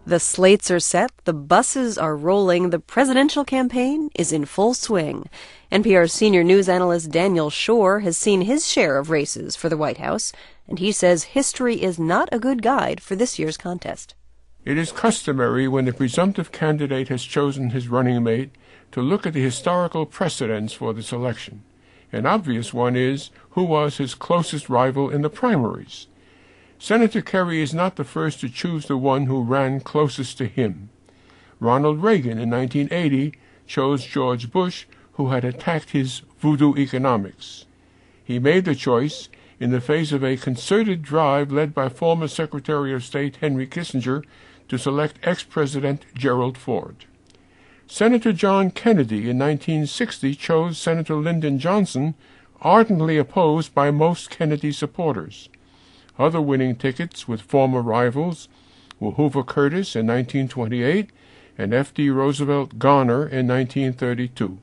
The slates are set, the buses are rolling, the presidential campaign is in full swing. NPR's senior news analyst Daniel Schorr has seen his share of races for the White House, and he says history is not a good guide for this year's contest. It is customary when the presumptive candidate has chosen his running mate to look at the historical precedents for this election. An obvious one is who was his closest rival in the primaries. Senator Kerry is not the first to choose the one who ran closest to him. Ronald Reagan in 1980 chose George Bush, who had attacked his voodoo economics. He made the choice in the face of a concerted drive led by former Secretary of State Henry Kissinger to select ex-President Gerald Ford. Senator John Kennedy in 1960 chose Senator Lyndon Johnson, ardently opposed by most Kennedy supporters. Other winning tickets with former rivals were Hoover Curtis in 1928 and F.D. Roosevelt Garner in 1932.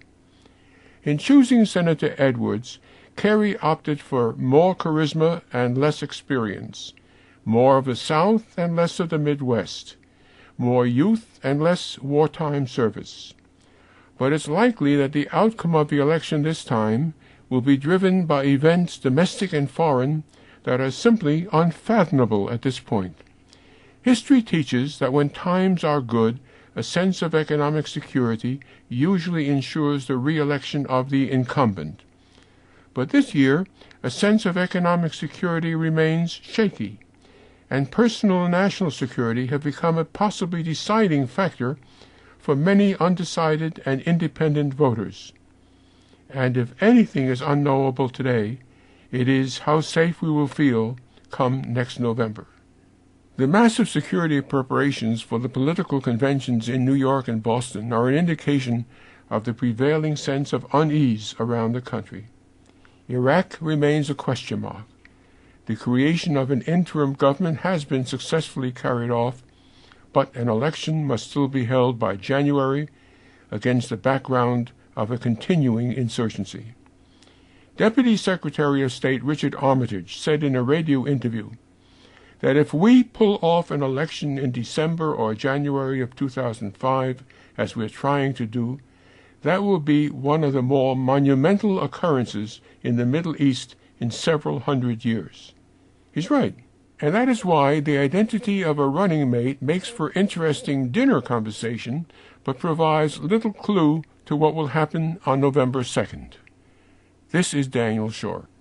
In choosing Senator Edwards, Kerry opted for more charisma and less experience, more of the South and less of the Midwest, more youth and less wartime service. But it's likely that the outcome of the election this time will be driven by events, domestic and foreign, that are simply unfathomable at this point. History teaches that when times are good, a sense of economic security usually ensures the re-election of the incumbent. But this year, a sense of economic security remains shaky, and personal and national security have become a possibly deciding factor for many undecided and independent voters. And if anything is unknowable today, it is how safe we will feel come next November. The massive security preparations for the political conventions in New York and Boston are an indication of the prevailing sense of unease around the country. Iraq remains a question mark. The creation of an interim government has been successfully carried off, but an election must still be held by January against the background of a continuing insurgency. Deputy Secretary of State Richard Armitage said in a radio interview that if we pull off an election in December or January of 2005, as we're trying to do, that will be one of the more monumental occurrences in the Middle East in several hundred years. He's right, and that is why the identity of a running mate makes for interesting dinner conversation, but provides little clue to what will happen on November 2nd. This is Daniel Schorr.